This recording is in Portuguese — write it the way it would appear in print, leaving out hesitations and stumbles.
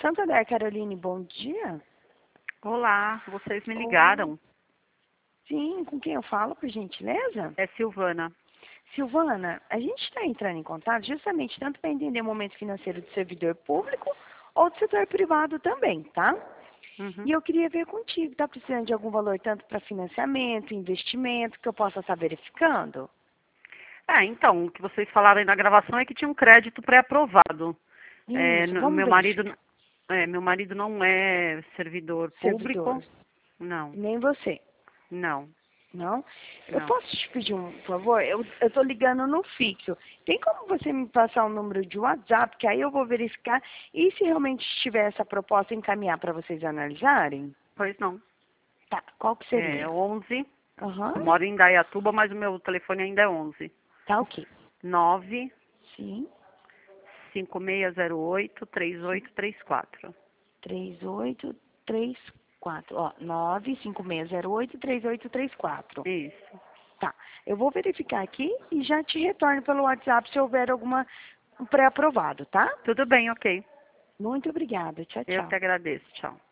Santander, Caroline, bom dia. Olá, vocês me Oi. ligaram. Sim, com quem eu falo, por gentileza? É Silvana. Silvana, a gente está entrando em contato justamente tanto para entender o momento financeiro do servidor público ou do setor privado também, tá? Uhum. E eu queria ver contigo, tá precisando de algum valor tanto para financiamento, investimento, que eu possa estar verificando? Então, o que vocês falaram aí na gravação é que tinha um crédito pré-aprovado. Isso, vamos Meu marido, verificar. meu marido não é servidor Servidor, público. Não, nem você. não, Não? Eu não. posso te pedir um favor? Eu estou ligando no fixo. Tem como você me passar o número de WhatsApp, que aí eu vou verificar e se realmente tiver essa proposta, encaminhar para vocês analisarem? Pois não. Tá, qual que É seria? 11. Aham, Eu moro em Indaiatuba, mas o meu telefone ainda é 11. tá ok. 9 Sim, 5608 3834. 3834. Ó, 956083834. Isso. Tá, eu vou verificar aqui e já te retorno pelo WhatsApp se houver alguma pré-aprovado, tá? Tudo bem, ok. Muito obrigada. Tchau, Eu tchau. que agradeço. Tchau.